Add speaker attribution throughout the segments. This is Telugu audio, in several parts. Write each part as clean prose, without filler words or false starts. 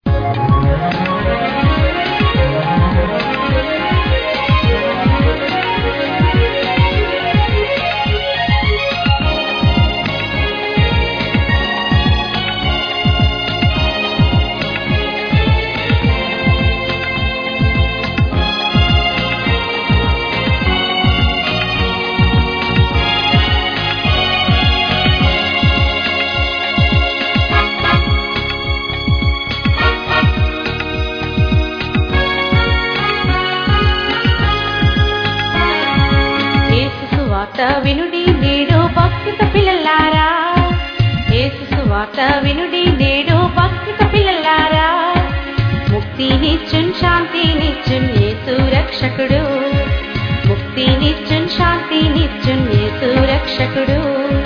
Speaker 1: వినుడి నేడు భక్తితో పిల్లలారా, యేసు సువార్త వినుడి నేడు భక్తితో పిల్లలారా. ముక్తినిచ్చున్ శాంతినిచ్చున్ యేసు రక్షకుడు, ముక్తినిచ్చున్ శాంతినిచ్చున్ యేసు రక్షకుడు.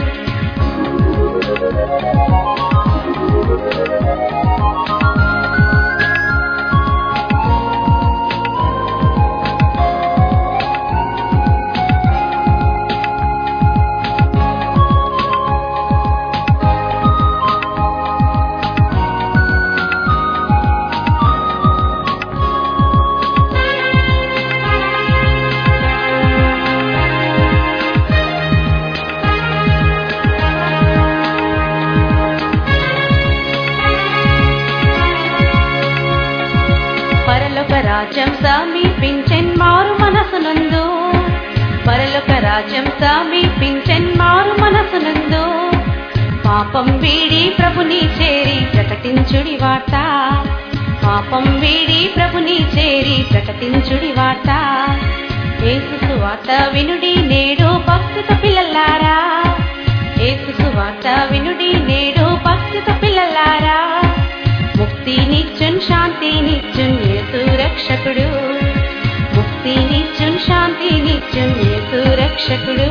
Speaker 1: పరలోక రాజ్యం సమీపించెన్ మారు మనసునందు, పరలోక రాజ్యం సమీపించెన్ మారు మనసునందు. పాపం వీడి ప్రభుని చేరి ప్రకటించుడి వార్త, పాపం వీడి ప్రభుని చేరి ప్రకటించుడి వార్త. యేసు సువార్త వినుడి నేడు భక్తితో పిల్లలారా, యేసు సువార్త వినుడి నేడు భక్తితో పిల్లలారా. ముక్తినిచ్చున్ శాంతినిచ్చున్ యేసు రక్షకుడు, ముక్తినిచ్చున్ శాంతినిచ్చున్ యేసు రక్షకుడు.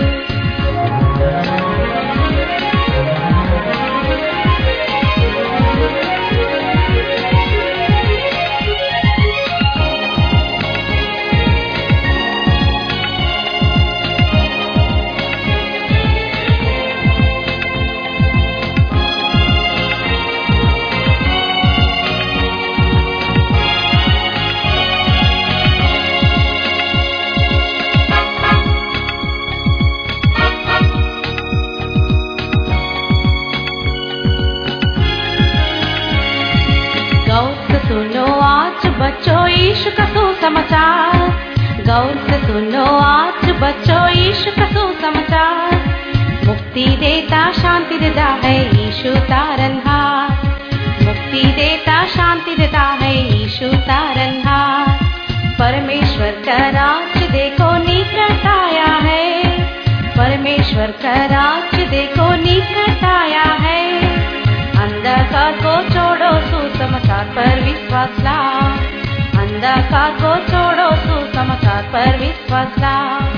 Speaker 1: गौर से सुनो आज बच्चों यीशु का सुसमाचार, गौर से सुनो आज बच्चों यीशु का सुसमाचार. मुक्ति देता शांति देता है यीशु तारनहार, मुक्ति देता शांति देता है यीशु तारनहार. परमेश्वर का राज्य देखो निकट आया है, परमेश्वर का राज्य देखो निकट आया है. अंधकार को छोड़ो सुसमाचार पर विश्वास ला, अंधकार को छोड़ो सुसमाचार पर विश्वास ला.